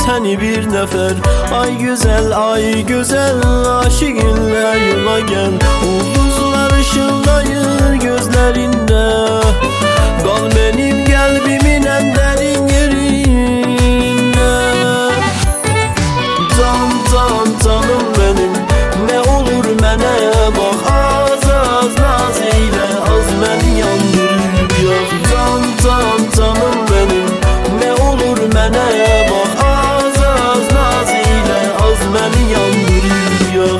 seni bir nefer. Ay güzel aşıkınla yola gel. Ulduzlar ışıldayır gözlerinde. Kal benim kalbimin en derin yerinde. Canım benim, ne olur mənə bax. Az naz eyle, az məni yandırıb yox. Canım benim, ne olur mənə bax. Az naz eyle, az məni yandırıb yox.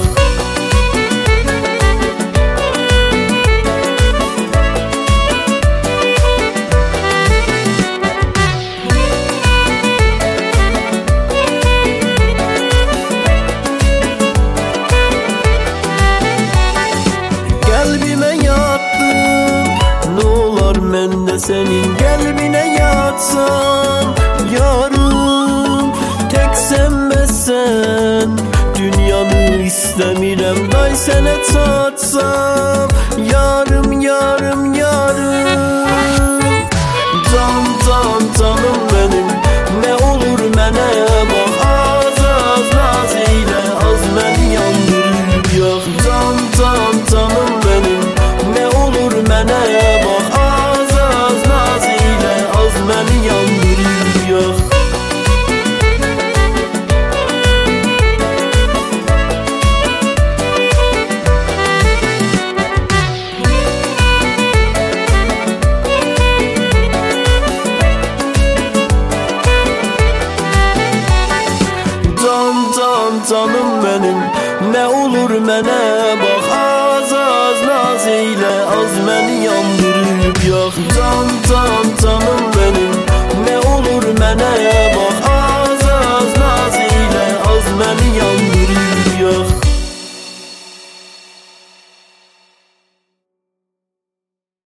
Ben de senin kalbine yatsam yarım, tek sen ve sen. Dünyanı istemirem, day sene çatsam yarım. Canım benim, ne olur mənə bax. Az naz eyle, az məni yandırıb yox. Canım benim, ne olur mənə bax. Məni yandırıb yox. Canım benim, ne olur mənə bax. Az naz eyle, az məni yandırıb yox.